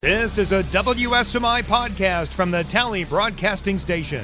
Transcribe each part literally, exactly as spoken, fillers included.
This is a W S M I podcast from the Tally Broadcasting Station.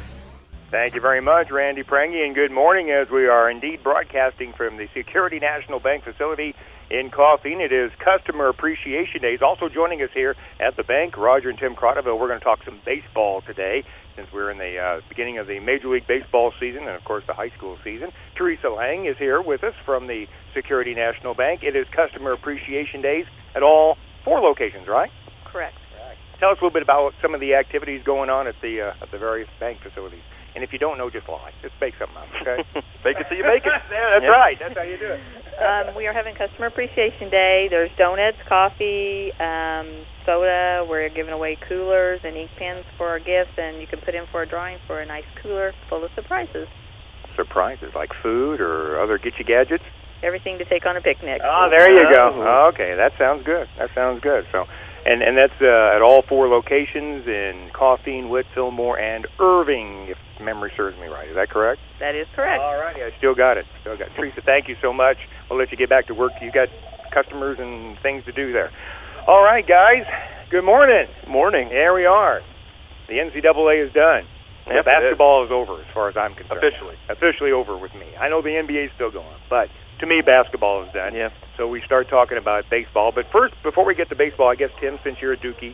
Thank you very much, Randy Prangy, and good morning as we are indeed broadcasting from the Security National Bank facility in Coffeen. It is Customer Appreciation Days. Also joining us here at the bank, Roger and Tim Crotterville. We're going to talk some baseball today since we're in the uh, beginning of the Major League Baseball season and, of course, the high school season. Teresa Lang is here with us from the Security National Bank. It is Customer Appreciation Days at all four locations, right? Correct. Right. Tell us a little bit about some of the activities going on at the uh, at the various bank facilities. And if you don't know, just lie. Just make something up, okay? Make it so you make it. Yeah, that's yep. right. That's how you do it. Um, we are having Customer Appreciation Day. There's donuts, coffee, um, soda. We're giving away coolers and ink pens for our gifts, and you can put in for a drawing for a nice cooler full of surprises. Surprises, like food or other get-you gadgets? Everything to take on a picnic. Oh, there you go. Oh, okay, that sounds good. That sounds good. So, and and that's uh, at all four locations in Coffeen, Witt, Fillmore, and Irving, if memory serves me right. Is that correct? That is correct. All righty, I still got it. Still got it. Teresa, thank you so much. We'll let you get back to work. You got customers and things to do there. All right, guys. Good morning. Morning. Here we are. The N C double A is done. Yep, basketball is. is over as far as I'm concerned. Officially. Officially over with me. I know the N B A is still going, but to me, basketball is done. Yeah. So we start talking about baseball. But first, before we get to baseball, I guess, Tim, since you're a Dookie,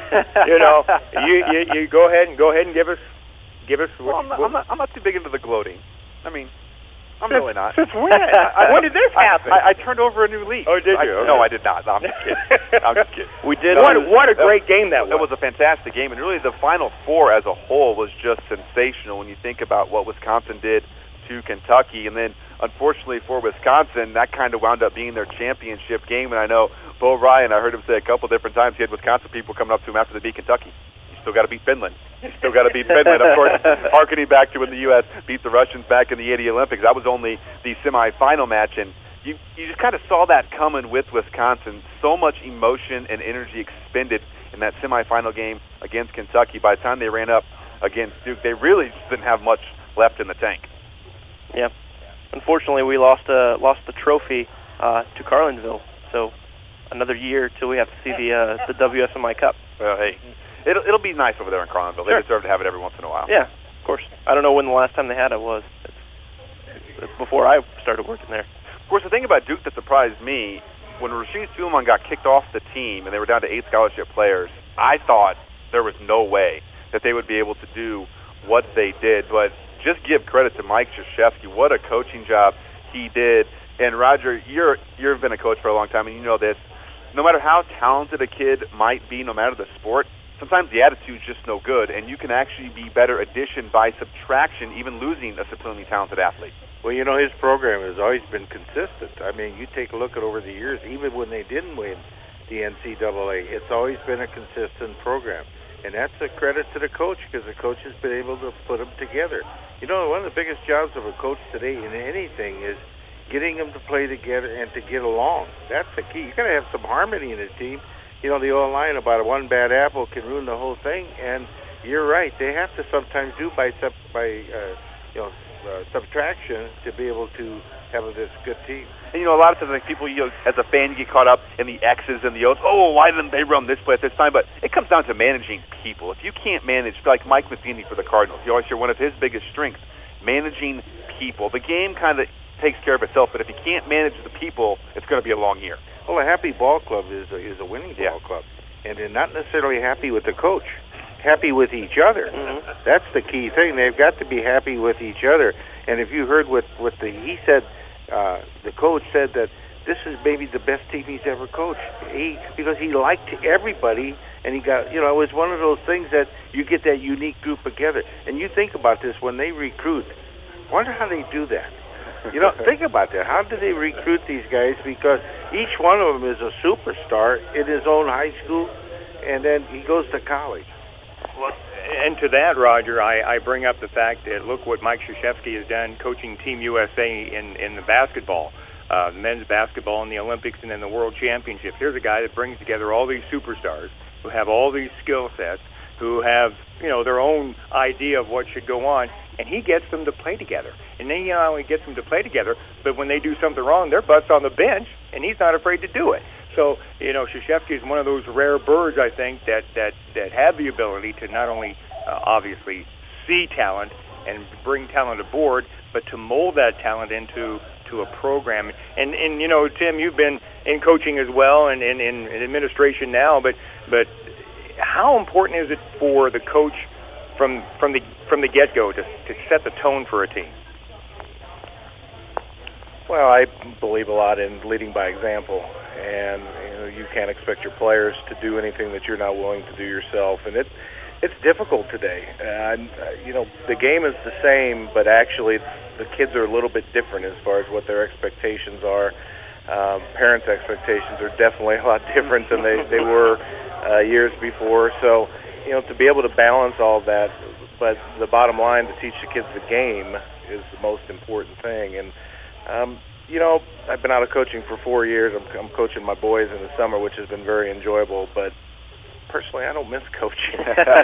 you know, you, you you go ahead and go ahead and give us give us. Well, what, I'm, not, what, I'm, not, I'm not too big into the gloating. I mean, I'm since, really not. Since when? I, when did this happen? I, I, I turned over a new leaf. Oh, did you? I, okay. No, I did not. No, I'm just kidding. I'm just kidding. We did. What, what a great game that was. It was a fantastic game, and really the Final Four as a whole was just sensational when you think about what Wisconsin did to Kentucky, and then unfortunately for Wisconsin, that kind of wound up being their championship game. And I know Bo Ryan, I heard him say a couple different times, he had Wisconsin people coming up to him after they beat Kentucky. You still got to beat Finland. You still got to beat Finland. Of course, harkening back to when the U S beat the Russians back in the eighty Olympics. That was only the semifinal match, and you you just kind of saw that coming with Wisconsin. So much emotion and energy expended in that semifinal game against Kentucky. By the time they ran up against Duke, they really just didn't have much left in the tank. Yeah. Unfortunately, we lost uh, lost the trophy uh, to Carlinville. So another year till we have to see the uh, the W S M I Cup. Well, hey, it'll it'll be nice over there in Carlinville. They Sure. deserve to have it every once in a while. Yeah, of course. I don't know when the last time they had it was. It's, it's before I started working there. Of course, the thing about Duke that surprised me, when Rasheed Suleiman got kicked off the team and they were down to eight scholarship players, I thought there was no way that they would be able to do what they did. But just give credit to Mike Krzyzewski. What a coaching job he did. And Roger, you're you've been a coach for a long time, and you know this. No matter how talented a kid might be, no matter the sport, sometimes the attitude's just no good, and you can actually be better addition by subtraction, even losing a supremely talented athlete. Well, you know, his program has always been consistent. I mean, you take a look at over the years, even when they didn't win the N C double A, it's always been a consistent program. And that's a credit to the coach, because the coach has been able to put them together. You know, one of the biggest jobs of a coach today in anything is getting them to play together and to get along. That's the key. You got to have some harmony in a team. You know, the old line about one bad apple can ruin the whole thing. And you're right. They have to sometimes do by sub, by uh, you know uh, subtraction to be able to have this good team. And, you know, a lot of times, like, people, you know, as a fan, you get caught up in the X's and the O's. Oh, why didn't they run this play at this time? But it comes down to managing people. If you can't manage, like Mike Matheny for the Cardinals, you always hear one of his biggest strengths, managing people. The game kind of takes care of itself, but if you can't manage the people, it's going to be a long year. Well, a happy ball club is a, is a winning ball yeah. club. And they're not necessarily happy with the coach, happy with each other. Mm-hmm. That's the key thing. They've got to be happy with each other. And if you heard what, what the, he said, uh, the coach said that this is maybe the best team he's ever coached. He, because he liked everybody, and he got, you know, it was one of those things that you get that unique group together. And you think about this, when they recruit, wonder how they do that. You know, think about that. How do they recruit these guys? Because each one of them is a superstar in his own high school, and then he goes to college. Well, and to that, Roger, I, I bring up the fact that look what Mike Krzyzewski has done coaching Team U S A in, in the basketball, uh, men's basketball in the Olympics and in the World Championship. Here's a guy that brings together all these superstars who have all these skill sets, who have, you know, their own idea of what should go on, and he gets them to play together. And then he not only gets them to play together, but when they do something wrong, their butt's on the bench, and he's not afraid to do it. So, you know, Krzyzewski is one of those rare birds, I think, that, that, that have the ability to not only uh, obviously see talent and bring talent aboard, but to mold that talent into to a program. And, and you know, Tim, you've been in coaching as well and in, in, in administration now, but but how important is it for the coach from from the from the get-go to, to set the tone for a team? Well, I believe a lot in leading by example, and you know, you can't expect your players to do anything that you're not willing to do yourself, and it it's difficult today. And uh, you know, the game is the same, but actually the kids are a little bit different as far as what their expectations are. Um, parents' expectations are definitely a lot different than they, they were uh, years before. So, you know, to be able to balance all that, but the bottom line, to teach the kids the game is the most important thing. And Um, you know, I've been out of coaching for four years. I'm, I'm coaching my boys in the summer, which has been very enjoyable. But personally, I don't miss coaching.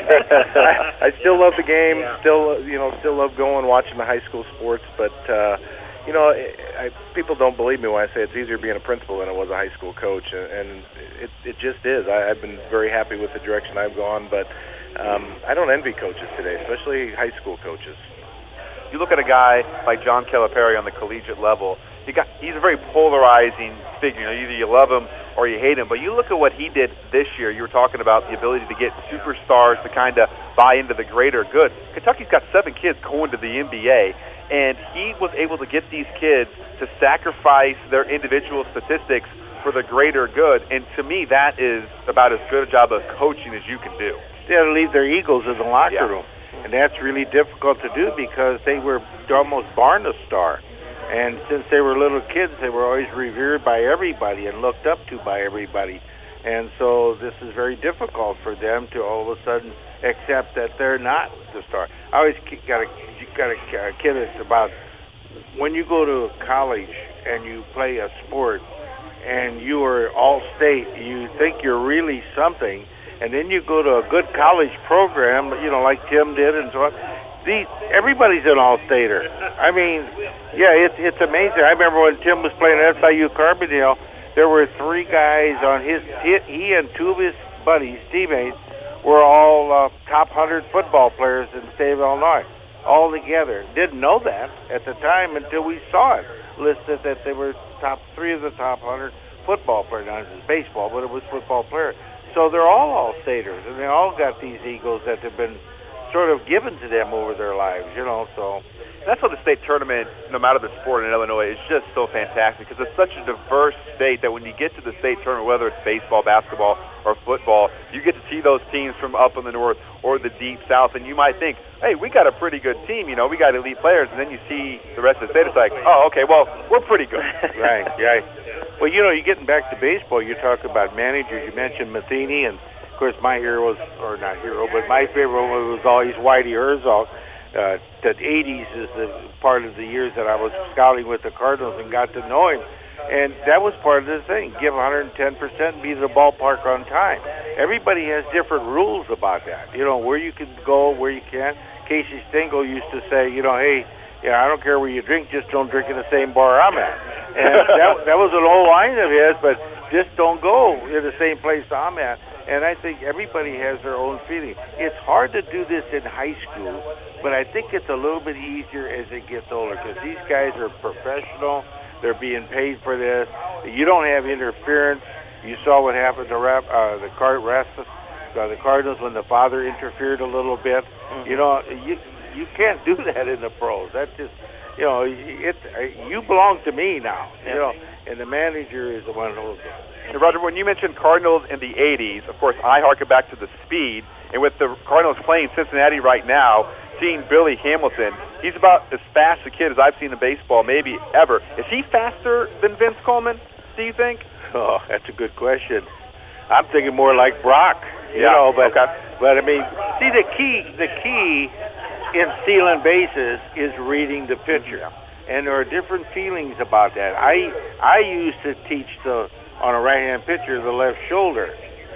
I, I still love the game. Yeah. Still, you know, still love going watching the high school sports. But uh, you know, I, people don't believe me when I say it's easier being a principal than it was a high school coach, and, and it it just is. I, I've been very happy with the direction I've gone, but um, I don't envy coaches today, especially high school coaches. You look at a guy like John Calipari on the collegiate level, you got, he's a very polarizing figure. You know, either you love him or you hate him. But you look at what he did this year. You were talking about the ability to get superstars to kind of buy into the greater good. Kentucky's got seven kids going to the N B A, and he was able to get these kids to sacrifice their individual statistics for the greater good. And to me, that is about as good a job of coaching as you can do. They had to leave their egos in the locker Yeah. room. And that's really difficult to do because they were almost born a star. And since they were little kids, they were always revered by everybody and looked up to by everybody. And so this is very difficult for them to all of a sudden accept that they're not the star. I always got a, got a kid it's about when you go to college and you play a sport and you are all-state, you think you're really something. And then you go to a good college program, you know, like Tim did and so on. These, everybody's an all-stater. I mean, yeah, it's it's amazing. I remember when Tim was playing at S I U Carbondale, there were three guys on his, he, he and two of his buddies, teammates, were all uh, top one hundred football players in the state of Illinois, all together. Didn't know that at the time until we saw it listed that they were top three of the top one hundred football players. Not just baseball, but it was football players. So they're all all-staters, and they all got these egos that have been sort of given to them over their lives, you know, so. That's why the state tournament, no matter the sport in Illinois, is just so fantastic because it's such a diverse state that when you get to the state tournament, whether it's baseball, basketball, or football, you get to see those teams from up in the north or the deep south, and you might think, hey, we got a pretty good team, you know, we got elite players, and then you see the rest of the state, it's like, oh, okay, well, we're pretty good. Right, right. Well, you know, you're getting back to baseball, you talk about managers, you mentioned Matheny, and of course my hero was, or not hero, but my favorite one was always Whitey Herzog. Uh, the eighties is the part of the years that I was scouting with the Cardinals and got to know him. And that was part of the thing, give one hundred ten percent and be to the ballpark on time. Everybody has different rules about that, you know, where you can go, where you can't. Casey Stengel used to say, you know, hey, yeah, I don't care where you drink, just don't drink in the same bar I'm at. And that, that was an old line of his, but just don't go in the same place I'm at. And I think everybody has their own feeling. It's hard to do this in high school, but I think it's a little bit easier as it gets older because these guys are professional. They're being paid for this. You don't have interference. You saw what happened to Rap, uh, the Card Rasmus, uh, the Cardinals when the father interfered a little bit. Mm-hmm. You know, you you can't do that in the pros. That's just, you know, it. You belong to me now. You know, and the manager is the one who holds it. And Roger, when you mentioned Cardinals in the eighties, of course, I harken back to the speed. And with the Cardinals playing Cincinnati right now, seeing Billy Hamilton, he's about as fast a kid as I've seen in baseball maybe ever. Is he faster than Vince Coleman, do you think? Oh, that's a good question. I'm thinking more like Brock, you yeah, know, but, okay. but I mean, see, the key, the key in stealing bases is reading the pitcher. And there are different feelings about that. I I used to teach the on a right-hand pitcher the left shoulder.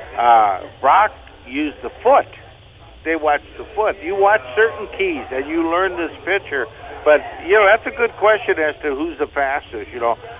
Uh, Brock used the foot. They watch the foot. You watch certain keys and you learn this pitcher. But, you know, that's a good question as to who's the fastest, you know.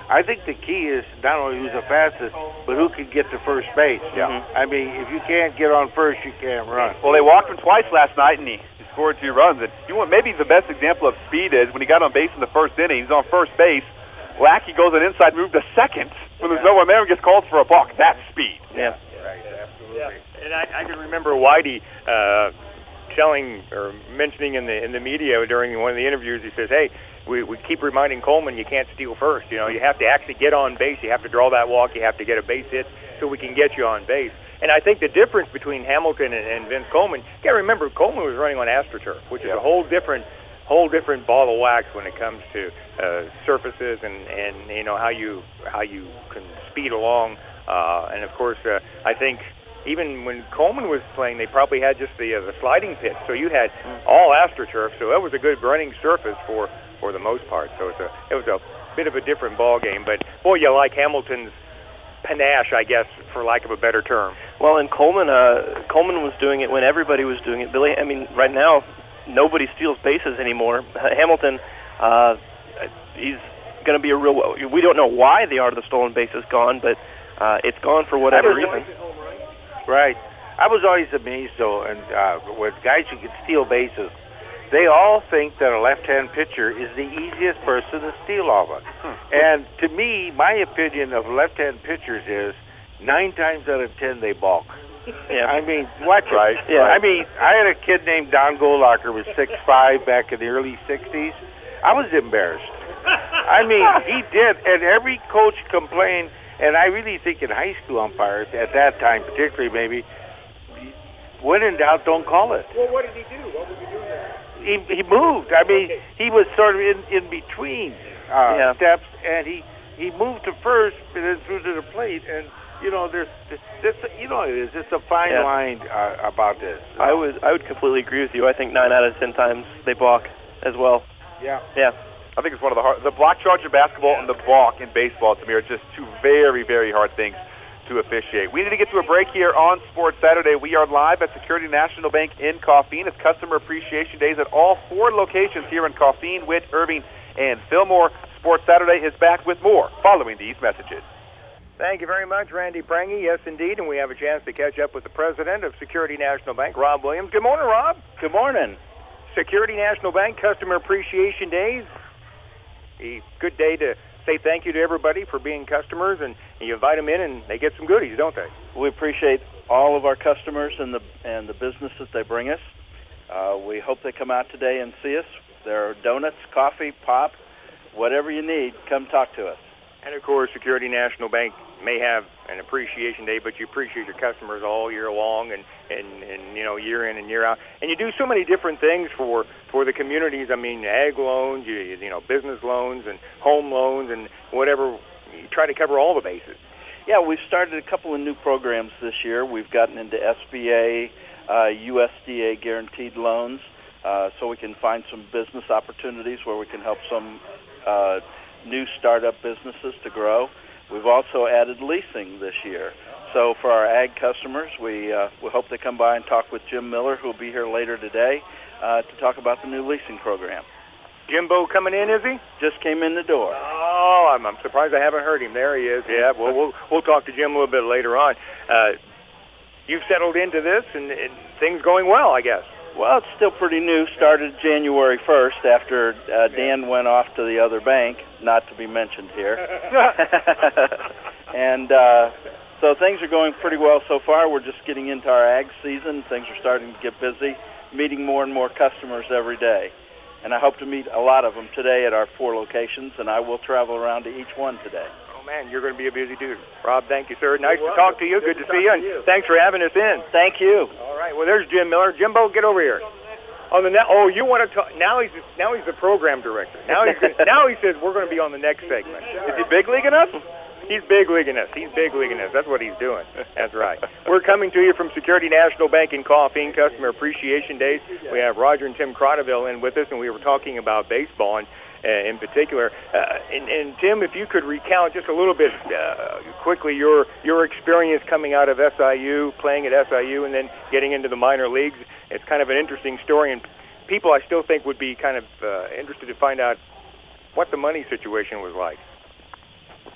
I think the key is not only who's the fastest, but who can get to first base. Yeah. I mean, if you can't get on first, you can't run. Well, they walked him twice last night, and he, he scored two runs. And you want maybe the best example of speed is when he got on base in the first inning. He's on first base. Lackey goes an inside move to second when there's no one there and gets called for a balk. That's speed. Yeah. Right, absolutely. Yeah. And I, I can remember Whitey uh, telling or mentioning in the in the media during one of the interviews, he says, hey, we, we keep reminding Coleman you can't steal first. You know, you have to actually get on base. You have to draw that walk. You have to get a base hit so we can get you on base. And I think the difference between Hamilton and, and Vince Coleman, you got to remember Coleman was running on AstroTurf, which is a whole different whole different ball of wax when it comes to uh, surfaces and, and you know how you how you can speed along. Uh, and of course, uh, I think even when Coleman was playing, they probably had just the uh, the sliding pitch. So you had all AstroTurf, so that was a good running surface for, for the most part. So it's a it was a bit of a different ball game. But boy, you like Hamilton's panache, I guess, for lack of a better term. Well, and Coleman, uh, Coleman was doing it when everybody was doing it. Billy, I mean, right now, nobody steals bases anymore. Hamilton, uh, he's going to be a real. We don't know why the art of the stolen base is gone, but uh, it's gone for whatever reason. Right. I was always amazed, though, and uh, with guys who can steal bases, they all think that a left-hand pitcher is the easiest person to steal off of. Hmm. And to me, my opinion of left-hand pitchers is nine times out of ten they balk. Yeah. I mean, watch it. Right, Yeah. right. I mean, I had a kid named Don Golacker, was six five back in the early sixties. I was embarrassed. I mean, he did, and every coach complained. And I really think in high school umpires, at that time particularly maybe, when in doubt, don't call it. Well, what did he do? What was he doing there? He he moved. I mean, he was sort of in, in between uh, Yeah. steps, and he, he moved to first and then threw to the plate. And, you know, there's, this, you know, it is. It's a fine Yeah. line uh, about this. I would, I would completely agree with you. I think nine out of ten times they balk as well. Yeah. Yeah. I think it's one of the hard. The block charge in basketball and the balk in baseball, to me, are just two very, very hard things to officiate. We need to get to a break here on Sports Saturday. We are live at Security National Bank in Coffeen. It's Customer Appreciation Days at all four locations here in Coffeen, Witt, Irving, and Fillmore. Sports Saturday is back with more following these messages. Thank you very much, Randy Prangy. Yes, indeed, and we have a chance to catch up with the president of Security National Bank, Rob Williams. Good morning, Rob. Good morning. Security National Bank Customer Appreciation Days. A good day to say thank you to everybody for being customers, and you invite them in, and they get some goodies, don't they? We appreciate all of our customers and the and the business that they bring us. Uh, we hope they come out today and see us. There are donuts, coffee, pop, whatever you need, come talk to us. And, of course, Security National Bank may have an appreciation day, but you appreciate your customers all year long and, and, and you know, year in and year out. And you do so many different things for, for the communities. I mean, ag loans, you, you know, business loans and home loans and whatever. You try to cover all the bases. Yeah, we've started a couple of new programs this year. We've gotten into S B A, uh, U S D A guaranteed loans, uh, so we can find some business opportunities where we can help some uh, new startup businesses to grow. We've also added leasing this year. So for our ag customers, we uh, we hope they come by and talk with Jim Miller, who will be here later today, uh, to talk about the new leasing program. Jimbo coming in, is he? Just came in the door. Oh, I'm, I'm surprised I haven't heard him. There he is. Yeah, well, we'll we'll talk to Jim a little bit later on. Uh, you've settled into this, and, and things going well, I guess. Well, it's still pretty new. Started January first after uh, Dan went off to the other bank, not to be mentioned here. and uh, so things are going pretty well so far. We're just getting into our ag season. Things are starting to get busy, meeting more and more customers every day. And I hope to meet a lot of them today at our four locations, and I will travel around to each one today. Oh, man, you're going to be a busy dude. Rob, thank you, sir. Nice to talk to you. Good, Good to, to see you, and you. Thanks for having us in. Thank you. All right, well, there's Jim Miller. Jimbo, get over here. On the ne- oh, you want to talk? Now he's now he's the program director. Now he's gonna, now he says we're going to be on the next segment. Is he big leaguing us? He's big leaguing us. He's big leaguing us. That's what he's doing. That's right. We're coming to you from Security National Bank in Coffeen, Customer Appreciation Days. We have Roger and Tim Crotterville in with us, and we were talking about baseball and, uh, in particular. Uh, and, and Tim, if you could recount just a little bit uh, quickly your your experience coming out of S I U, playing at S I U, and then getting into the minor leagues. It's kind of an interesting story, and people I still think would be kind of uh, interested to find out what the money situation was like.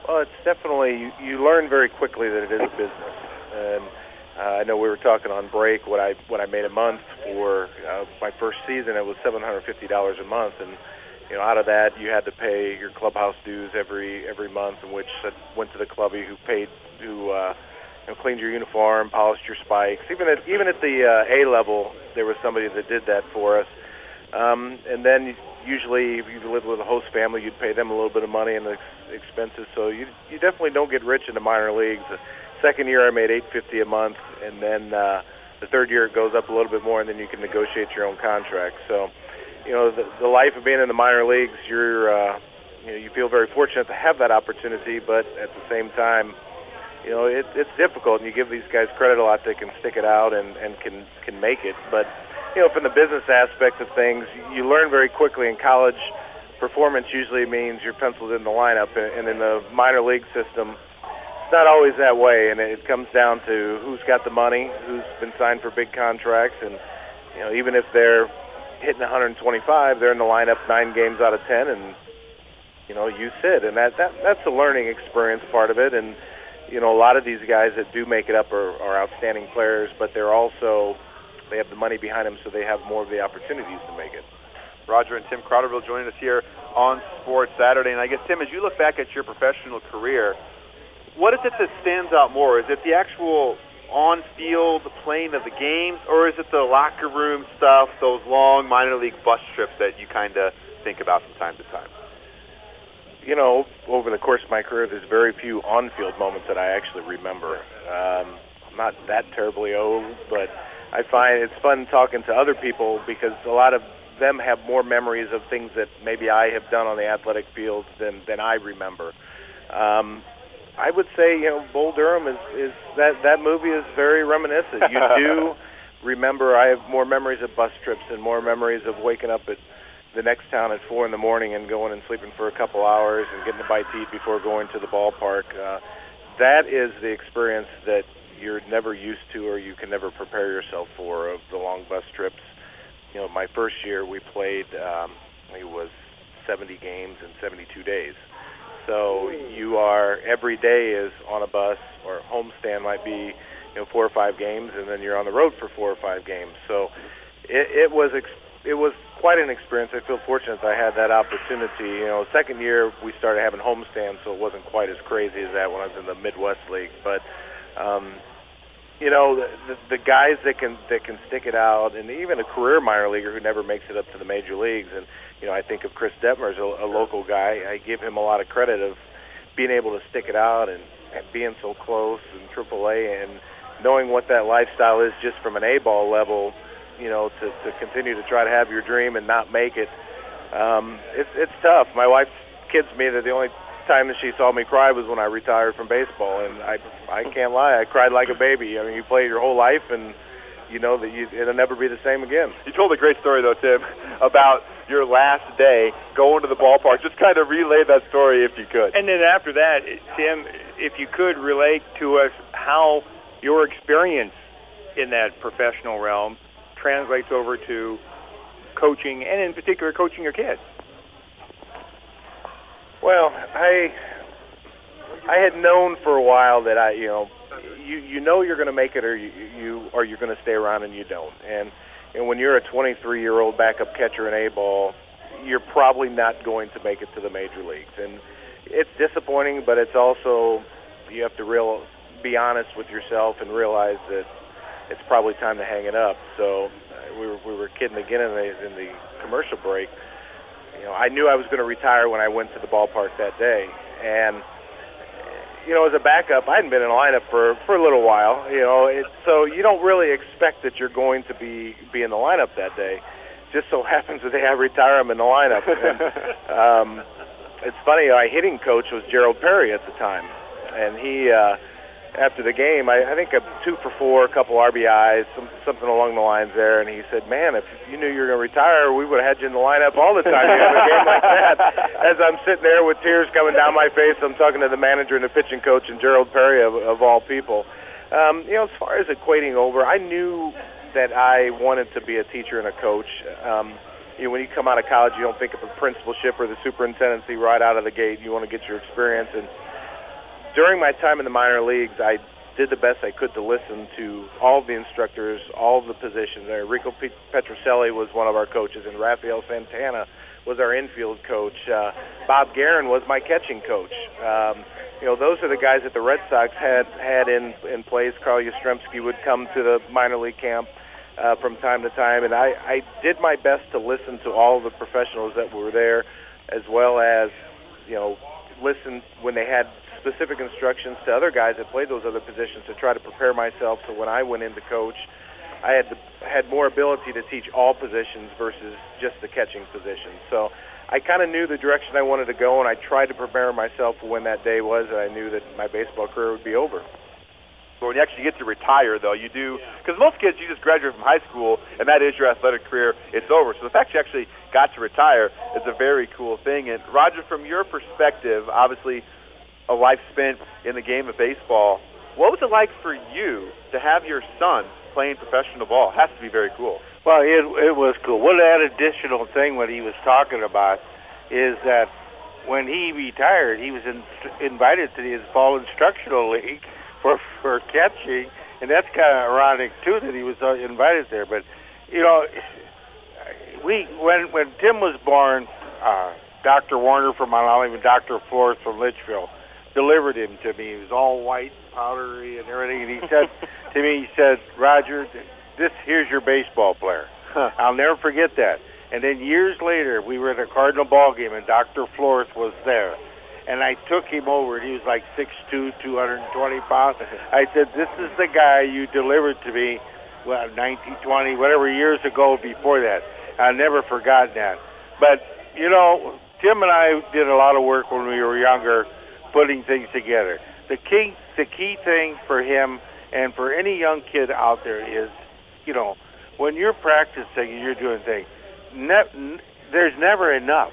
Well, it's definitely, you, you learn very quickly that it is a business. And uh, I know we were talking on break what I what I made a month for uh, my first season. It was seven hundred fifty dollars a month, and you know, out of that you had to pay your clubhouse dues every every month, in which uh, went to the clubby who paid who uh, you know, cleaned your uniform, polished your spikes. Even at even at the uh, A level, there was somebody that did that for us. Um, and then usually, if you lived with a host family, you'd pay them a little bit of money and the ex- expenses. So you you definitely don't get rich in the minor leagues. The second year, I made eight hundred fifty dollars a month, and then uh, the third year it goes up a little bit more, and then you can negotiate your own contract. So, you know, the, the life of being in the minor leagues, you're uh, you know, you feel very fortunate to have that opportunity, but at the same time, you know, it, it's difficult, and you give these guys credit a lot. They can stick it out and, and can can make it, but you know, from the business aspect of things, you learn very quickly in college. Performance usually means you're penciled in the lineup, and in the minor league system, it's not always that way, and it comes down to who's got the money, who's been signed for big contracts, and you know, even if they're hitting one hundred twenty-five, they're in the lineup nine games out of ten, and you know, you sit, and that, that that's the learning experience part of it. And you know, a lot of these guys that do make it up are, are outstanding players, but they're also, they have the money behind them, so they have more of the opportunities to make it. Roger and Tim Crowderville joining us here on Sports Saturday. And I guess, Tim, as you look back at your professional career, what is it that stands out more? Is it the actual on-field playing of the games, or is it the locker room stuff, those long minor league bus trips that you kind of think about from time to time? You know, over the course of my career, there's very few on-field moments that I actually remember. Um, I'm not that terribly old, but I find it's fun talking to other people because a lot of them have more memories of things that maybe I have done on the athletic field than, than I remember. Um, I would say, you know, Bull Durham is, is that, that movie is very reminiscent. You do remember, I have more memories of bus trips and more memories of waking up at the next town at four in the morning and going and sleeping for a couple hours and getting a bite to eat before going to the ballpark. Uh, that is the experience that you're never used to or you can never prepare yourself for, of the long bus trips. You know, my first year we played, um, it was seventy games in seventy-two days. So you are, every day is on a bus, or homestand might be, you know, four or five games, and then you're on the road for four or five games. So it, it was ex- it was quite an experience. I feel fortunate that I had that opportunity. You know, second year we started having homestands, so it wasn't quite as crazy as that when I was in the Midwest League. But um, you know, the, the, the guys that can that can stick it out, and even a career minor leaguer who never makes it up to the major leagues. And you know, I think of Chris Detmer as a, a local guy. I give him a lot of credit of being able to stick it out and, and being so close in triple A and knowing what that lifestyle is just from an A-ball level. You know, to, to continue to try to have your dream and not make it. Um, it's it's tough. My wife kids me that the only time that she saw me cry was when I retired from baseball, and I I can't lie, I cried like a baby. I mean, you play your whole life, and you know that you, it'll never be the same again. You told a great story, though, Tim, about your last day going to the ballpark. Just kind of relay that story if you could. And then after that, Tim, if you could relate to us how your experience in that professional realm translates over to coaching, and in particular coaching your kids. Well, I I had known for a while that I, you know, you you know you're going to make it, or you, you or you're going to stay around and you don't. And and when you're a twenty-three-year-old backup catcher in A-ball, you're probably not going to make it to the major leagues. And it's disappointing, but it's also, you have to real be honest with yourself and realize that it's probably time to hang it up. So uh, we were we were kidding again in the in the commercial break. You know, I knew I was going to retire when I went to the ballpark that day, and you know, as a backup, I hadn't been in a lineup for for a little while. You know, it, so you don't really expect that you're going to be be in the lineup that day. Just so happens that they have retire him in the lineup. And, um, it's funny. My hitting coach was Gerald Perry at the time, and he. Uh, After the game, I, I think a two for four, a couple R B Is, some, something along the lines there, and he said, "Man, if you knew you were going to retire, we would have had you in the lineup all the time. You have a game like that." As I'm sitting there with tears coming down my face, I'm talking to the manager and the pitching coach and Gerald Perry of, of all people. Um, you know, as far as equating over, I knew that I wanted to be a teacher and a coach. Um, you know, when you come out of college, you don't think of a principalship or the superintendency right out of the gate. You want to get your experience and. during my time in the minor leagues, I did the best I could to listen to all of the instructors, all of the positions. Uh, Rico P- Petrocelli was one of our coaches, and Rafael Santana was our infield coach. Uh, Bob Guerin was my catching coach. Um, you know, those are the guys that the Red Sox had had in in place. Carl Yastrzemski would come to the minor league camp uh, from time to time, and I, I did my best to listen to all of the professionals that were there, as well as, you know, listen when they had specific instructions to other guys that played those other positions to try to prepare myself so when I went in to coach, I had the, had more ability to teach all positions versus just the catching position. So I kind of knew the direction I wanted to go, and I tried to prepare myself for when that day was, and I knew that my baseball career would be over. But when you actually get to retire, though, you do, because most kids, you just graduate from high school, and that is your athletic career, it's over. So the fact you actually got to retire is a very cool thing. And Roger, from your perspective, obviously a life spent in the game of baseball, what was it like for you to have your son playing professional ball? It has to be very cool. Well, it, it was cool. One that additional thing what he was talking about is that when he retired, he was in, invited to his fall instructional league for for catching, and that's kind of ironic too that he was uh, invited there. But you know, we when when Tim was born, uh, Doctor Warner from Mount Olive and Doctor Flores from Litchfield delivered him to me. He was all white, powdery, and everything. And he said to me, he said, "Roger, this here's your baseball player." Huh. I'll never forget that. And then years later, we were at a Cardinal ball game, and Doctor Flores was there. And I took him over, and he was like six two, two hundred twenty pounds. I said, "This is the guy you delivered to me, well, nineteen, twenty, whatever years ago before that." I've never forgotten that. But, you know, Tim and I did a lot of work when we were younger, putting things together. The key, the key thing for him and for any young kid out there is, you know, when you're practicing and you're doing things, ne- n- there's never enough.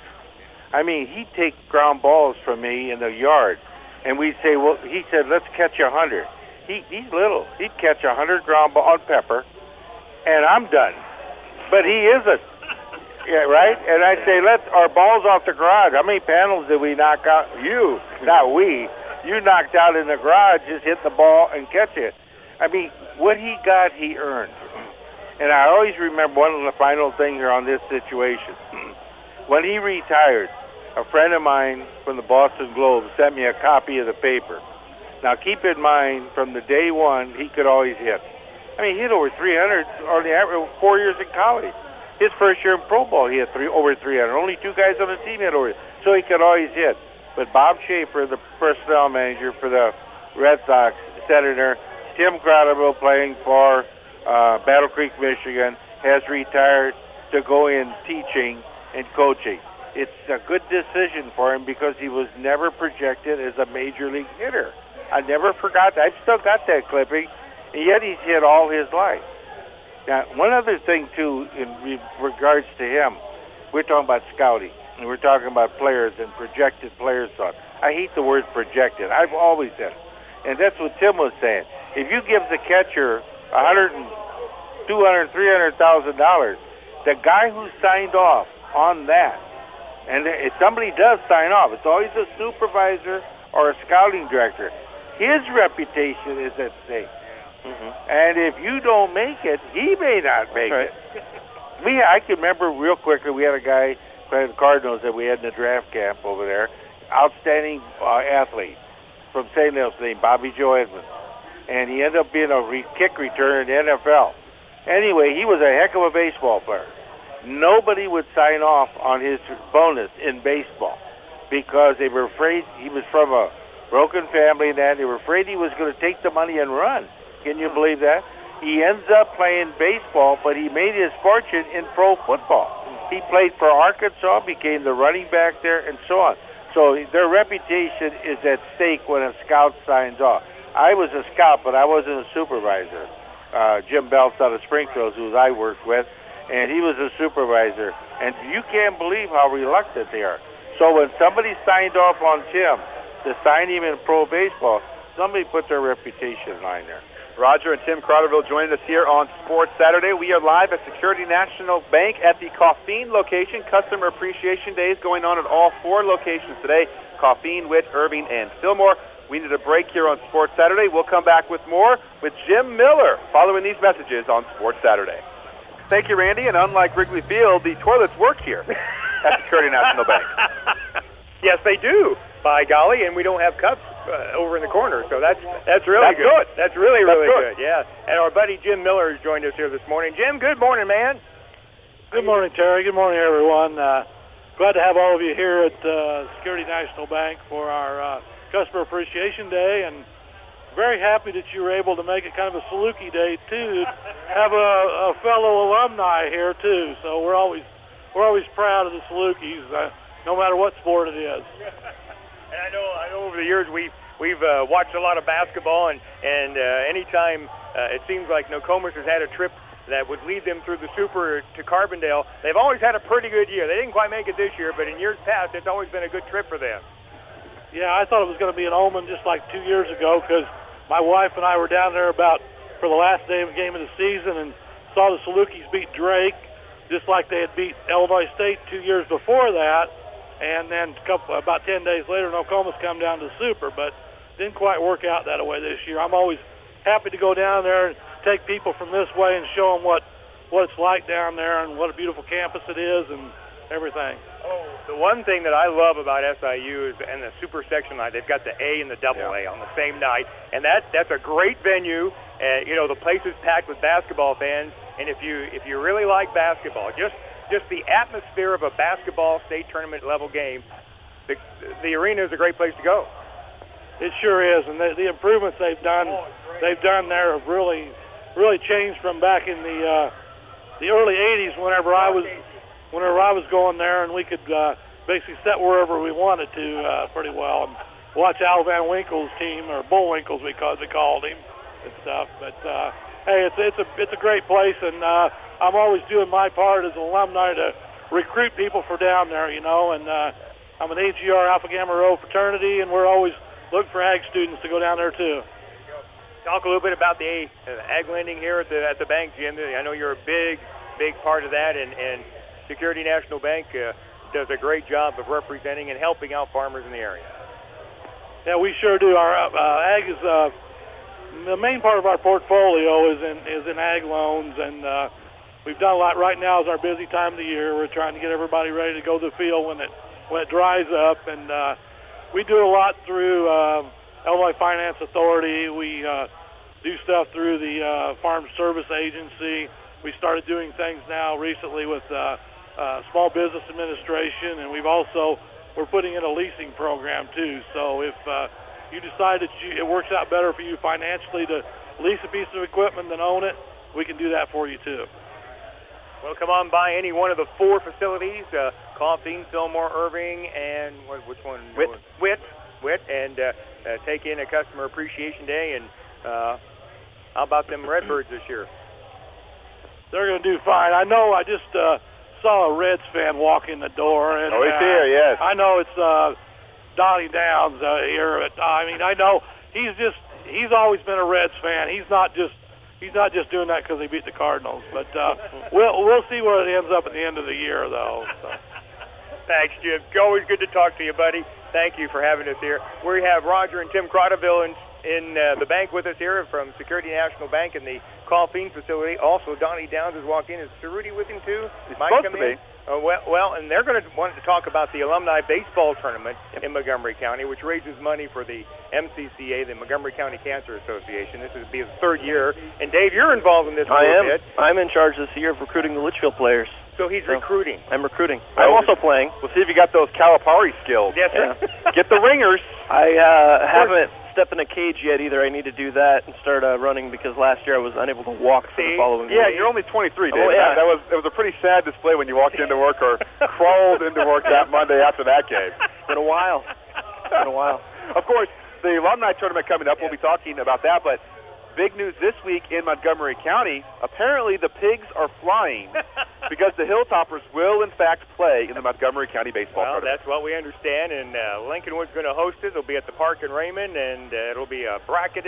I mean, he'd take ground balls from me in the yard, and we'd say, well, he said, let's catch a hundred. He, he's little. He'd catch a hundred ground balls on Pepper, and I'm done. But he isn't. Yeah, right? And I'd say, let's, our ball's off the garage. How many panels did we knock out? You, not we. You knocked out in the garage, just hit the ball and catch it. I mean, what he got, he earned. And I always remember one of the final things here on this situation. When he retired, a friend of mine from the Boston Globe sent me a copy of the paper. Now, keep in mind, from the day one, he could always hit. I mean, he hit over three hundred on the average, four years in college. His first year in pro ball, he had three, over three hundred. Only two guys on the team had over it, so he could always hit. But Bob Schaefer, the personnel manager for the Red Sox, senator, Tim Crotterville, playing for uh, Battle Creek, Michigan, has retired to go in teaching and coaching. It's a good decision for him because he was never projected as a major league hitter. I never forgot that. I've still got that clipping, and yet he's hit all his life. Now, one other thing, too, in re- regards to him, we're talking about scouting, and we're talking about players and projected players. Thought. I hate the word projected. I've always said it. And that's what Tim was saying. If you give the catcher one hundred, two hundred, three hundred thousand dollars, the guy who signed off on that, and if somebody does sign off, it's always a supervisor or a scouting director. His reputation is at stake. Mm-hmm. And if you don't make it, he may not make right. it. We, I can remember real quickly, we had a guy playing the Cardinals that we had in the draft camp over there, outstanding uh, athlete from Saint Louis named Bobby Joe Edmonds. And he ended up being a re- kick returner in the N F L. Anyway, he was a heck of a baseball player. Nobody would sign off on his bonus in baseball because they were afraid he was from a broken family and that. They were afraid he was going to take the money and run. Can you believe that? He ends up playing baseball, but he made his fortune in pro football. He played for Arkansas, became the running back there, and so on. So their reputation is at stake when a scout signs off. I was a scout, but I wasn't a supervisor. Uh, Jim Belts out of Springfield, who I worked with, and he was a supervisor. And you can't believe how reluctant they are. So when somebody signed off on Tim to sign him in pro baseball, somebody put their reputation line there. Roger and Tim Crotterville joining us here on Sports Saturday. We are live at Security National Bank at the Coffeen location. Customer Appreciation Days going on at all four locations today. Coffeen, Witt, Irving, and Fillmore. We need a break here on Sports Saturday. We'll come back with more with Jim Miller following these messages on Sports Saturday. Thank you, Randy. And unlike Wrigley Field, the toilets work here at Security National Bank. Yes, they do, by golly, and we don't have cups uh, over in the corner, so that's that's really that's good. good. That's really, that's really good. good, yeah. And our buddy Jim Miller has joined us here this morning. Jim, good morning, man. Good morning, Terry. Good morning, everyone. Uh, glad to have all of you here at uh, Security National Bank for our uh, Customer Appreciation Day, and very happy that you were able to make it kind of a Saluki Day, too. Have a, a fellow alumni here, too, so we're always we're always proud of the Salukis, uh, no matter what sport it is. And I know, I know over the years we've we've uh, watched a lot of basketball, and and uh, anytime uh, it seems like Nokomis has had a trip that would lead them through the Super to Carbondale, they've always had a pretty good year. They didn't quite make it this year, but in years past, it's always been a good trip for them. Yeah, I thought it was going to be an omen just like two years ago, because my wife and I were down there about for the last day of game of the season and saw the Salukis beat Drake, just like they had beat Illinois State two years before that. And then a couple, about ten days later, Nokomis come down to the Super, but didn't quite work out that way this year. I'm always happy to go down there and take people from this way and show them what, what it's like down there and what a beautiful campus it is and everything. Oh, the one thing that I love about S I U is, and the Super Section night, they've got the A and the double A on the same night, and that that's a great venue. And you know, the place is packed with basketball fans, and if you if you really like basketball, just just the atmosphere of a basketball state tournament level game, the the arena is a great place to go. It sure is, and the, the improvements they've done they've done there have really really changed from back in the uh, the early eighties, whenever I was. Whenever I was going there, and we could uh, basically sit wherever we wanted to uh, pretty well, and watch Al Van Winkle's team, or Bullwinkle's because we called him, and stuff. But uh, hey, it's it's a it's a great place, and uh, I'm always doing my part as an alumni to recruit people for down there, you know. And uh, I'm an A G R Alpha Gamma Rho fraternity, and we're always looking for ag students to go down there too. Talk a little bit about the uh, ag lending here at the at the bank, Jim. I know you're a big big part of that, and and. Security National Bank uh, does a great job of representing and helping out farmers in the area. Yeah, we sure do. Our uh, ag is uh, the main part of our portfolio is in is in ag loans, and uh, we've done a lot. Right now is our busy time of the year. We're trying to get everybody ready to go to the field when it when it dries up, and uh, we do a lot through uh, Illinois Finance Authority. We uh, do stuff through the uh, Farm Service Agency. We started doing things now recently with uh, Uh, Small Business Administration, and we've also we're putting in a leasing program too. So if uh, you decide that you, it works out better for you financially to lease a piece of equipment than own it, we can do that for you too. Well, come on by any one of the four facilities: uh, Coffeen, Fillmore, Irving, and what, which one? Witt. Witt, Witt, and uh, uh, take in a Customer Appreciation Day. And uh, how about them Redbirds this year? They're going to do fine. I know. I just. Uh, saw a Reds fan walk in the door. And, oh, he's uh, here, yes. I know it's uh, Donnie Downs uh, here. But, I mean, I know he's just, he's always been a Reds fan. He's not just, he's not just doing that because they beat the Cardinals. But uh, we'll, we'll see where it ends up at the end of the year, though. So. Thanks, Jim. Always good to talk to you, buddy. Thank you for having us here. We have Roger and Tim Crotterville in, in uh, the bank with us here from Security National Bank in the Coffeen facility. Also, Donnie Downs has walked in. Is Cerruti with him, too? He's Might supposed come to in? be. Uh, well, well, and they're going to want to talk about the Alumni Baseball Tournament in Montgomery County, which raises money for the M C C A, the Montgomery County Cancer Association. This would be the third year. And, Dave, you're involved in this a I little am. bit. I'm in charge this year of recruiting the Litchfield players. So he's So, recruiting. I'm recruiting. Well, I'm also playing. We'll see if you got those Calipari skills. Yes, sir. Yeah. Get the ringers. I uh, haven't stepped in a cage yet either. I need to do that and start uh, running because last year I was unable to walk for See? the following Yeah, week. you're only twenty-three, Dave. Oh, yeah. That, that was it was a pretty sad display when you walked into work or crawled into work that Monday after that game. It's been a while. It's been a while. Of course, the alumni tournament coming up, we'll be talking about that, but big news this week in Montgomery County, apparently the pigs are flying because the Hilltoppers will, in fact, play in the Montgomery County Baseball Well, Tournament. that's what we understand, and uh, Lincolnwood's going to host it. It'll be at the park in Raymond, and uh, it'll be a bracketed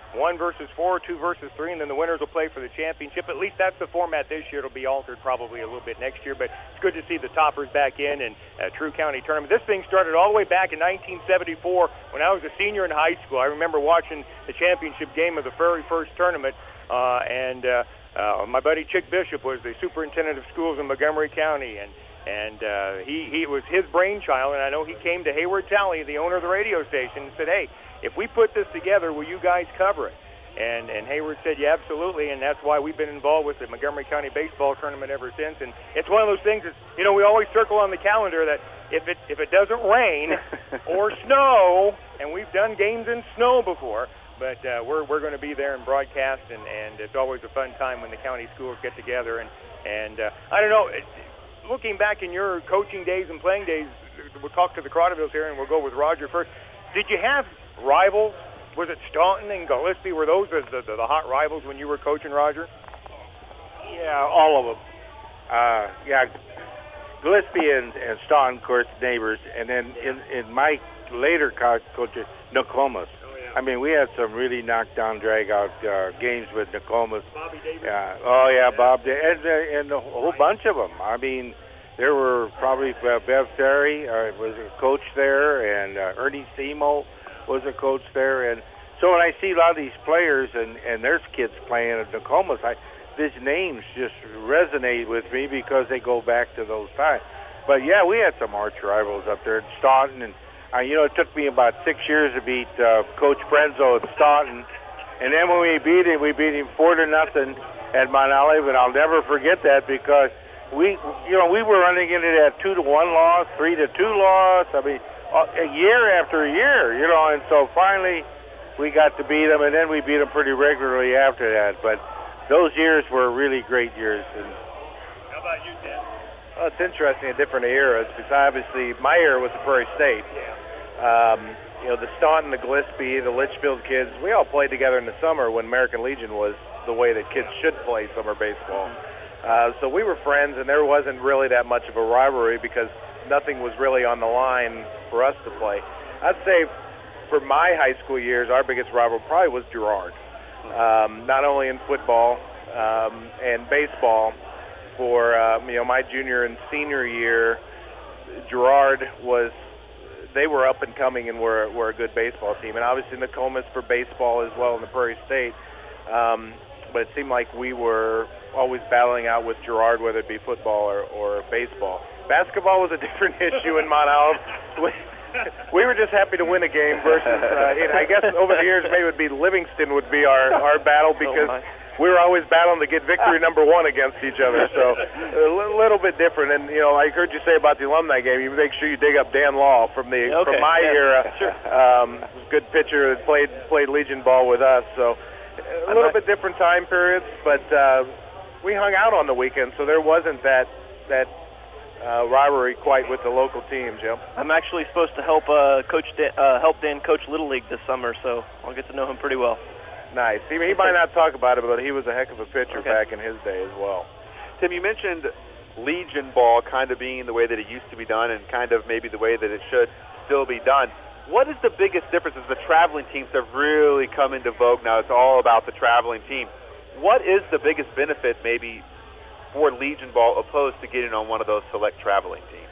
one versus four, two versus three, and then the winners will play for the championship. At least that's the format this year. It'll be altered probably a little bit next year, but it's good to see the toppers back in and a true county tournament. This thing started all the way back in nineteen seventy-four when I was a senior in high school. I remember watching the championship game of the very first tournament, uh, and uh, uh, my buddy Chick Bishop was the superintendent of schools in Montgomery County, and And uh, he, he it was his brainchild, and I know he came to Hayward Talley, the owner of the radio station, and said, hey, if we put this together, will you guys cover it? And and Hayward said, yeah, absolutely, and that's why we've been involved with the Montgomery County Baseball Tournament ever since. And it's one of those things that, you know, we always circle on the calendar that if it if it doesn't rain or snow, and we've done games in snow before, but uh, we're we're going to be there and broadcast, and, and it's always a fun time when the county schools get together. And, and uh, I don't know, it, looking back in your coaching days and playing days, we'll talk to the Crottervilles here, and we'll go with Roger first. Did you have rivals? Was it Staunton and Gillespie? Were those the, the, the hot rivals when you were coaching, Roger? Yeah, all of them. Uh, yeah, Gillespie and, and Staunton, of course, neighbors. And then in, in my later co- coaches, Nokomis. Oh, yeah. I mean, we had some really knockdown, drag-out uh, games with Nokomis. Bobby Davis. Yeah. Oh, yeah, Bob. Da- and, uh, and a whole bunch of them. I mean, there were probably uh, Bev Terry uh, was a coach there, and uh, Ernie Semo was a coach there. And so when I see a lot of these players and, and there's kids playing at Nokomis, I, these names just resonate with me because they go back to those times. But, yeah, we had some arch rivals up there at Staunton. And, uh, you know, it took me about six years to beat uh, Coach Brenzo at Staunton. And then when we beat him, we beat him four to nothing at Mount Olive. And I'll never forget that because we, you know, we were running into that two to one loss, three to two loss. I mean, a year after year, you know. And so finally we got to beat them, and then we beat them pretty regularly after that. But those years were really great years. And how about you, Dan? Well, it's interesting, a different eras, because obviously my era was the Prairie State. Yeah. Um, you know, the Staunton, the Gillespie, the Litchfield kids, we all played together in the summer when American Legion was the way that kids should play summer baseball. Uh, so we were friends, and there wasn't really that much of a rivalry because nothing was really on the line for us to play. I'd say for my high school years, our biggest rival probably was Girard. Um, not only in football um, and baseball. For um, you know, my junior and senior year, Girard was, they were up and coming and were were a good baseball team, and obviously Nokomis for baseball as well in the Prairie State. Um, but it seemed like we were always battling out with Girard, whether it be football or, or baseball. Basketball was a different issue in Mount Olive. We, we were just happy to win a game versus, uh, and I guess over the years maybe it would be Livingston would be our, our battle because Oh, we were always battling to get victory number one against each other. So a li- little bit different. And, you know, I heard you say about the alumni game, you make sure you dig up Dan Law from the Okay, from my yeah, era. sure. Um, good pitcher that played, played Legion ball with us. So a little bit different time periods, but uh, we hung out on the weekend, so there wasn't that that uh, rivalry quite with the local team, Jim. I'm actually supposed to help uh, Coach Dan, uh, help Dan coach Little League this summer, so I'll get to know him pretty well. Nice. He, he might not talk about it, but he was a heck of a pitcher Okay. back in his day as well. Tim, you mentioned Legion ball kind of being the way that it used to be done and kind of maybe the way that it should still be done. What is the biggest difference? Is the traveling teams have really come into vogue now. It's all about the traveling team. What is the biggest benefit maybe for Legion ball opposed to getting on one of those select traveling teams?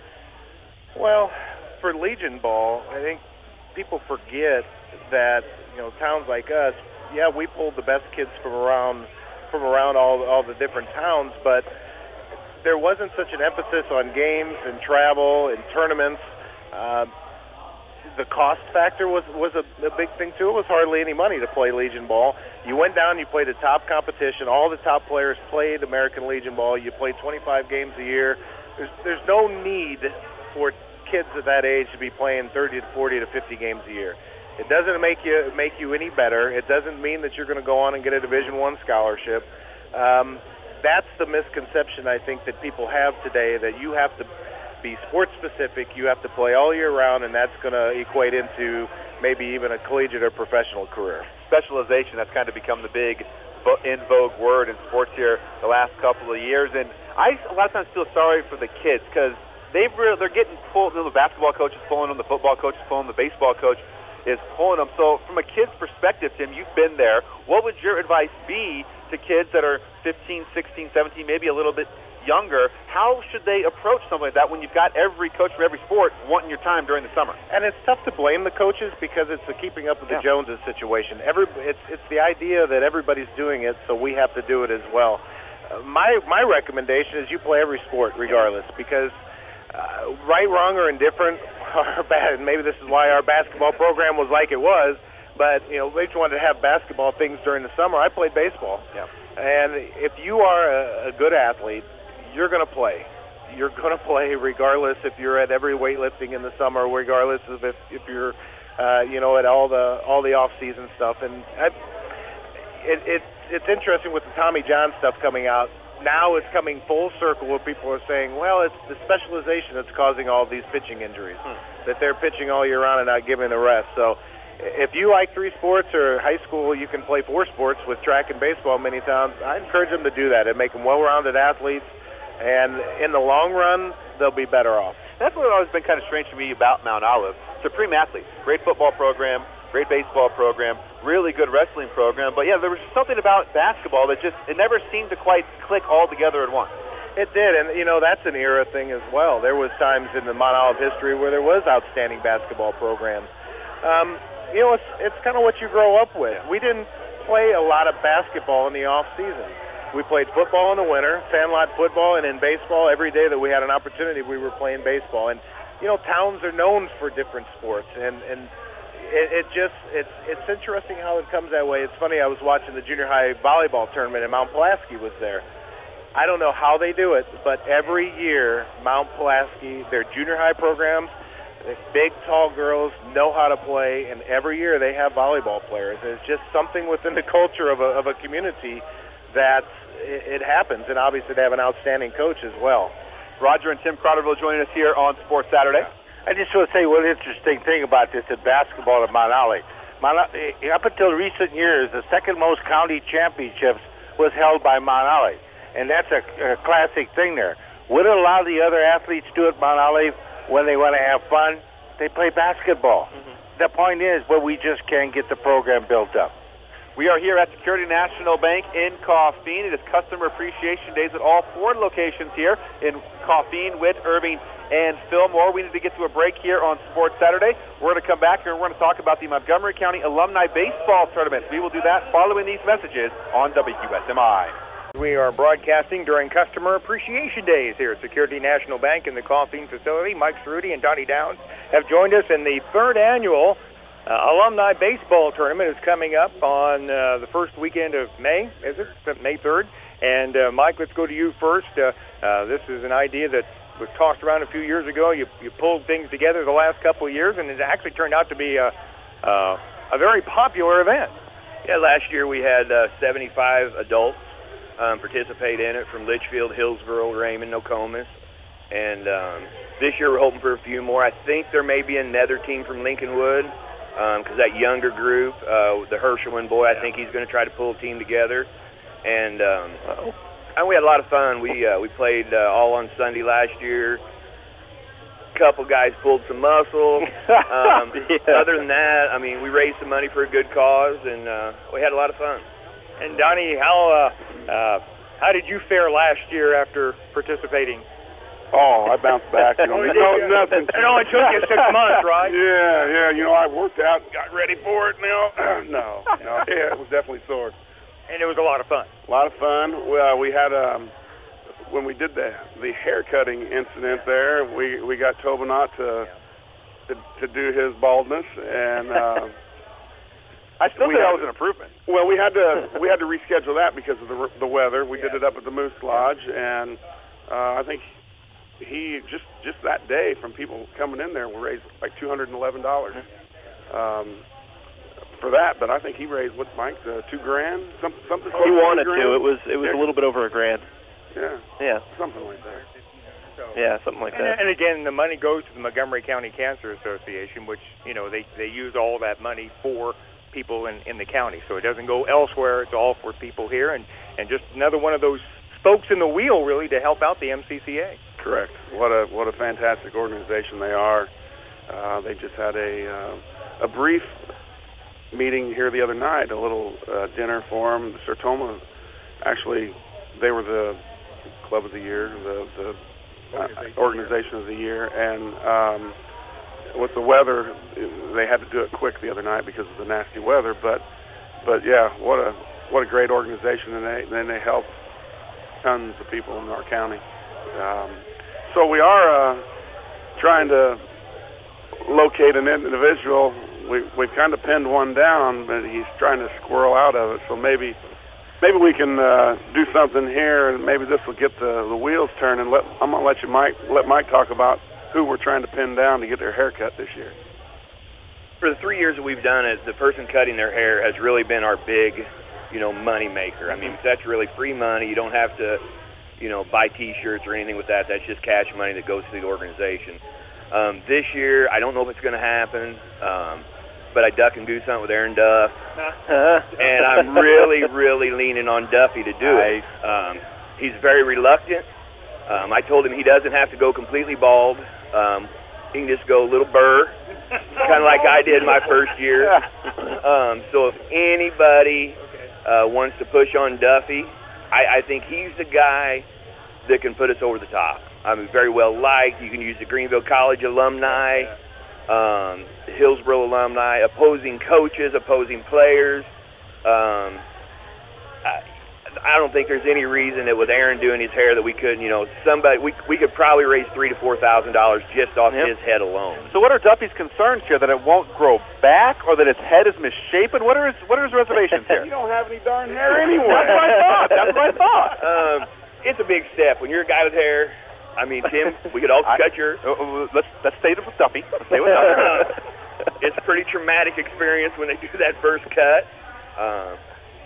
Well, for Legion ball, I think people forget that, you know, towns like us, yeah, we pulled the best kids from around from around all all the different towns, but there wasn't such an emphasis on games and travel and tournaments. Uh, the cost factor was was a, a big thing too. It was hardly any money to play Legion ball. You went down, you played the top competition. All the top players played American Legion ball. You played twenty-five games a year. There's there's no need for kids at that age to be playing thirty to forty to fifty games a year. It doesn't make you make you any better. It doesn't mean that you're going to go on and get a Division One scholarship. Um, that's the misconception I think that people have today, that you have to be sports specific, you have to play all year round, and that's going to equate into maybe even a collegiate or professional career. Specialization, that's kind of become the big vo- in vogue word in sports here the last couple of years. And I a lot of times feel sorry for the kids because they've really, they're getting pulled. You know, the basketball coach is pulling them, the football coach is pulling them, the baseball coach. is pulling them. So from a kid's perspective, Tim, you've been there. What would your advice be to kids that are fifteen, sixteen, seventeen, maybe a little bit younger? How should they approach something like that when you've got every coach for every sport wanting your time during the summer? And it's tough to blame the coaches because it's the keeping up with the Yeah. Joneses situation. Every it's it's the idea that everybody's doing it, so we have to do it as well. Uh, my my recommendation is you play every sport regardless, because uh, right, wrong, or indifferent, or bad. And maybe this is why our basketball program was like it was. But you know, they just wanted to have basketball things during the summer. I played baseball, Yeah. and if you are a, a good athlete, you're going to play. You're going to play regardless if you're at every weightlifting in the summer, regardless of if, if you're, uh, you know, at all the all the off-season stuff. And I, it, it it's interesting with the Tommy John stuff coming out. Now it's coming full circle where people are saying, well, it's the specialization that's causing all these pitching injuries, hmm. that they're pitching all year round and not giving a rest. So if you like three sports, or high school you can play four sports with track and baseball many times, I encourage them to do that and make them well-rounded athletes. And in the long run, they'll be better off. That's what always been kind of strange to me about Mount Olive. Supreme athletes, great football program, great baseball program, really good wrestling program. But yeah, there was something about basketball that just, it never seemed to quite click all together at once. It did, and you know, that's an era thing as well. There was times in the Mount Olive history where there was outstanding basketball programs. Um, you know, it's, it's kind of what you grow up with. We didn't play a lot of basketball in the off season. We played football in the winter, sandlot football, and in baseball every day that we had an opportunity, we were playing baseball. And you know, towns are known for different sports, and and it, it just it's it's interesting how it comes that way. It's funny. I was watching the junior high volleyball tournament, and Mount Pulaski was there. I don't know how they do it, but every year Mount Pulaski, their junior high programs, big, tall girls know how to play, and every year they have volleyball players. It's just something within the culture of a, of a community that it, it happens, and obviously they have an outstanding coach as well. Roger and Tim Crotterville joining us here on Sports Saturday. I just want to say one interesting thing about this in basketball at Mount Olive. Mount, up until recent years, the second most county championships was held by Mount Olive, and that's a, a classic thing there. Would a lot of the other athletes do at Mount Olive when they want to have fun? They play basketball. Mm-hmm. The point is, well, we just can't get the program built up. We are here at Security National Bank in Coffeen. It is Customer Appreciation Days at all four locations here in Coffeen, Witt, Irving, and Fillmore. We need to get to a break here on Sports Saturday. We're going to come back here and we're going to talk about the Montgomery County Alumni Baseball Tournament. We will do that following these messages on W S M I. We are broadcasting during Customer Appreciation Days here at Security National Bank in the Coffeen facility. Mike Cerruti and Donnie Downs have joined us, in the third annual uh, Alumni Baseball Tournament is coming up on uh, the first weekend of May, is it? May third. And uh, Mike, let's go to you first. Uh, uh, this is an idea that was tossed around a few years ago. You, you pulled things together the last couple of years, and it actually turned out to be a, uh, a very popular event. Yeah, last year we had uh, seventy-five adults Um, participate in it from Litchfield, Hillsboro, Raymond, Nokomis. And um, this year we're hoping for a few more. I think there may be another team from Lincolnwood, because um, that younger group, uh, the Herschelman boy, I think he's going to try to pull a team together. And, um, and we had a lot of fun. We uh, we played uh, all on Sunday last year. A couple guys pulled some muscle. Um, yeah. Other than that, I mean, we raised some money for a good cause, and uh, we had a lot of fun. And Donnie, how uh, uh, how did you fare last year after participating? Oh, I bounced back. You know, no, nothing. It only took you six months, right? Yeah, yeah. You know, I worked out, got ready for it. Now, no, no. Yeah, it was definitely sore. And it was a lot of fun. A lot of fun. Well, we had um, when we did the the hair cutting incident there. We we got Tobinot to to, to do his baldness, and uh, I still think had, that was an improvement. Well, we had to we had to reschedule that because of the the weather. We yeah. did it up at the Moose Lodge, and uh, I think he just just that day from people coming in there, we raised like two hundred and eleven dollars um, for that. But I think he raised what's Mike uh, two grand, something something. He wanted to. It was it was yeah. a little bit over a grand. Yeah. Yeah. Something like that. Yeah, something like that. And, and again, the money goes to the Montgomery County Cancer Association, which you know they they use all that money for people in, in the county, so it doesn't go elsewhere. It's all for people here, and, and just another one of those spokes in the wheel, really, to help out the M C C A. Correct. What a what a fantastic organization they are. Uh, they just had a uh, a brief meeting here the other night, a little uh, dinner for them. Sertoma, actually, they were the club of the year, the, the uh, organization of the year, and um, with the weather, they had to do it quick the other night because of the nasty weather. But, but yeah, what a what a great organization, and they then they help tons of people in our county. Um, so we are uh, trying to locate an individual. We we've kind of pinned one down, but he's trying to squirrel out of it. So maybe maybe we can uh, do something here, and maybe this will get the, the wheels turning. Let I'm gonna let you Mike let Mike talk about who we're trying to pin down to get their hair cut this year. For the three years that we've done it, the person cutting their hair has really been our big, you know, money maker. I mean, that's really free money. You don't have to, you know, buy T-shirts or anything with that. That's just cash money that goes to the organization. Um, this year, I don't know if it's going to happen, um, but I duck and goose hunt with Aaron Duff, and I'm really, really leaning on Duffy to do it. Um, he's very reluctant. Um, I told him he doesn't have to go completely bald. Um, he can just go a little burr, kind of like I did my first year. Um, so if anybody uh, wants to push on Duffy, I, I think he's the guy that can put us over the top. I mean, very well liked. You can use the Greenville College alumni, um, the Hillsboro alumni, opposing coaches, opposing players. Um, I, I don't think there's any reason that with Aaron doing his hair that we couldn't, you know, somebody we we could probably raise three to four thousand dollars just off Yep. his head alone. So what are Duffy's concerns here? That it won't grow back, or that his head is misshapen? What are his what are his reservations here? You don't have any darn hair anyway. That's what I thought. That's what I thought. Um, it's a big step when you're a guy with hair. I mean, Tim, we could also I, cut yours. Uh, uh, let's let's stay with Duffy. Let's stay with Duffy. It's a pretty traumatic experience when they do that first cut. Um,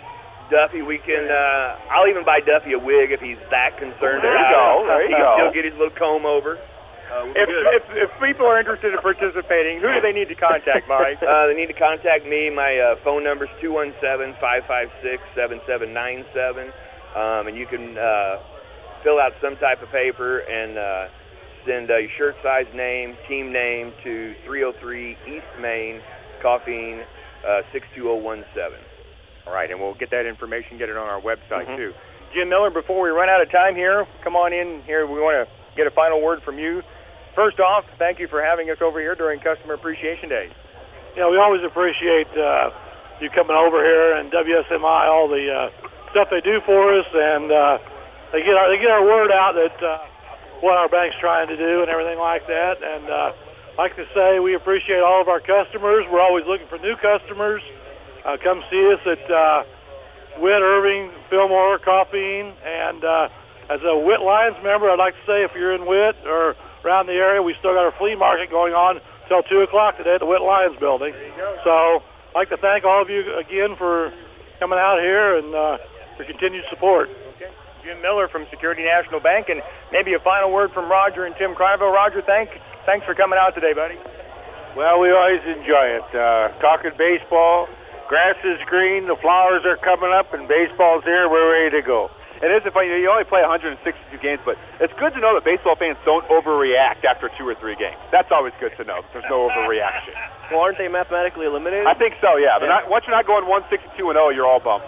Duffy, we can. Uh, I'll even buy Duffy a wig if he's that concerned. There you about go. it. There you He'll go. Still get his little comb over. Uh, we'll be If, good. if if people are interested in participating, who do they need to contact, Mike? Uh, they need to contact me. My uh, phone number is two one seven, five five six, seven seven nine seven, um, and you can uh, fill out some type of paper and uh, send uh, your shirt size, name, team name to three oh three East Main, Coffeen, uh, six two oh one seven. All right, and we'll get that information, get it on our website, Mhm. too. Jim Miller, before we run out of time here, come on in here. We want to get a final word from you. First off, thank you for having us over here during Customer Appreciation Days. You know, we always appreciate uh, you coming over here and W S M I, all the uh, stuff they do for us, and uh, they get our they get our word out that uh, what our bank's trying to do and everything like that. And uh, like to say, we appreciate all of our customers. We're always looking for new customers. Uh, come see us at uh, Witt, Irving, Fillmore, Coffeen, and uh, as a Witt Lions member, I'd like to say if you're in Witt or around the area, we still got our flea market going on till two o'clock today at the Witt Lions building. So I'd like to thank all of you again for coming out here and uh, for continued support. Okay. Jim Miller from Security National Bank, and maybe a final word from Roger and Tim Cryville. Roger, thank, thanks for coming out today, buddy. Well, we always enjoy it. Uh, talking baseball, grass is green, the flowers are coming up, and baseball's here. We're ready to go. It is funny. You only play one hundred sixty-two games, but it's good to know that baseball fans don't overreact after two or three games. That's always good to know. There's no overreaction. Well, aren't they mathematically eliminated? I think so. Yeah. They're not, once you're not going one sixty-two and oh, you're all bummed.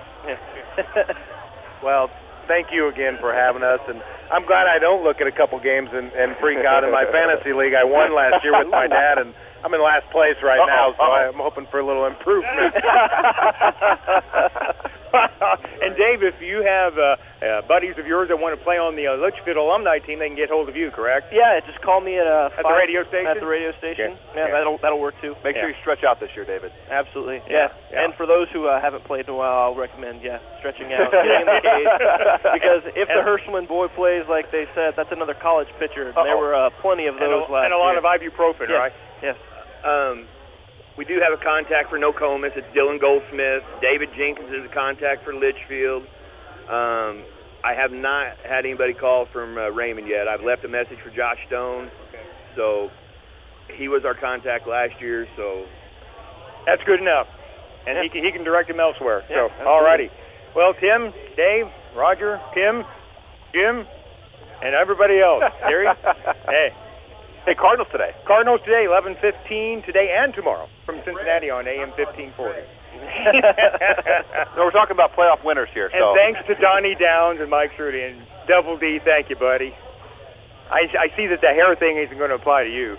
Well, thank you again for having us, and I'm glad I don't look at a couple games and, and freak out in my fantasy league. I won last year with my dad, and I'm in last place right Uh-oh, now, so uh-oh. I'm hoping for a little improvement. And Dave, if you have uh, uh, buddies of yours that want to play on the uh, Litchfield alumni team, they can get hold of you, correct? Yeah, just call me at uh, At the five- radio station? At the radio station. Okay. Yeah, Yeah. that'll that'll work too. Make sure you stretch out this year, David. Absolutely. Yeah, Yeah. yeah. And for those who uh, haven't played in a while, I'll recommend yeah stretching out, getting in the cage. Because if the Hirschman boy plays like they said, that's another college pitcher. And there Uh-oh. were uh, plenty of And those a, last and a lot year. of ibuprofen, Yes. right? Yes. Um, we do have a contact for Nokomis. It's Dylan Goldsmith. David Jenkins is a contact for Litchfield. Um, I have not had anybody call from uh, Raymond yet. I've left a message for Josh Stone. So he was our contact last year. So That's good enough. And he, can, he can direct them elsewhere. Yeah, so, all righty. Well, Tim, Dave, Roger, Kim, Jim, and everybody else. Gary, hey, Hey, Cardinals today. Cardinals today, eleven fifteen, today and tomorrow from Cincinnati on A M fifteen forty. No, we're talking about playoff winners here. And so. thanks to Donnie Downs and Mike Schroeder and Double D. Thank you, buddy. I, I see that the hair thing isn't going to apply to you.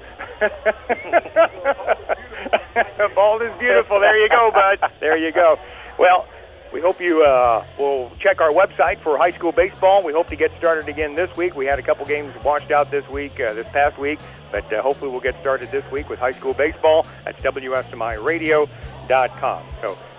Bald is beautiful. There you go, bud. There you go. Well, we hope you uh, will check our website for high school baseball. We hope to get started again this week. We had a couple games washed out this week, uh, this past week, but uh, hopefully we'll get started this week with high school baseball. That's W S M I radio dot com. So